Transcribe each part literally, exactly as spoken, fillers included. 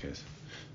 guys.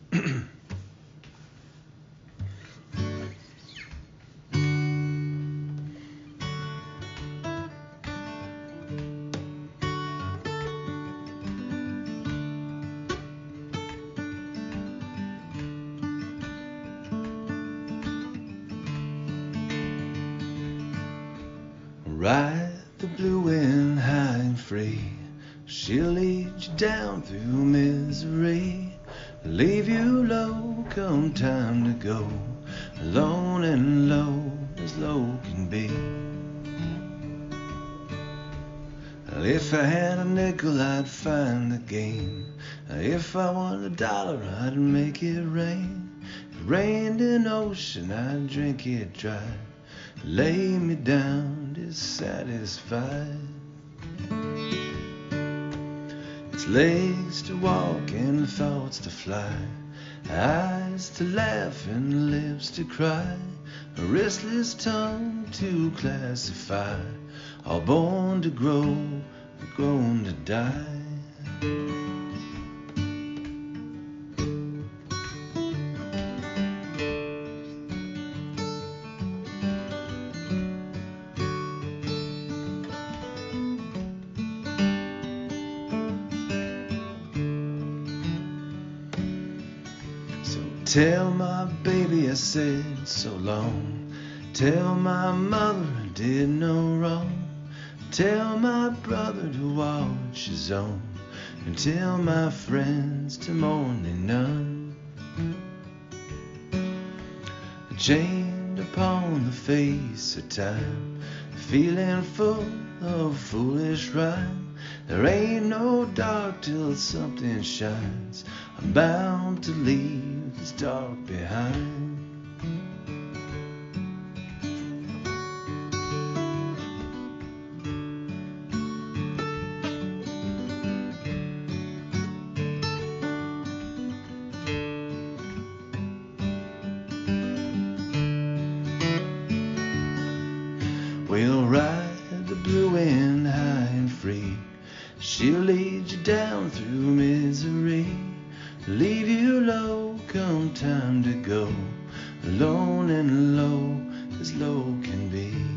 Ride the blue wind high and free. She'll lead you down through misery, leave you low come time to go, alone and low as low can be. If I had a nickel, I'd find the game. If I won a dollar, I'd make it rain. If it rained in the ocean, I'd drink it dry, lay me down dissatisfied. It's legs to walk and thoughts to fly, eyes to laugh and lips to cry, a restless tongue to classify, all born to grow, grown to die. Tell my baby I said so long. Tell my mother I did no wrong. Tell my brother to watch his own. And tell my friends to mourn they none. Chained upon the face of time, feeling full of foolish rhyme. There ain't no dark till something shines. I'm bound to leave this dark behind. We'll ride the blue wind high and free. She'll lead you down through misery, leave you low come time to go, alone and low as low can be.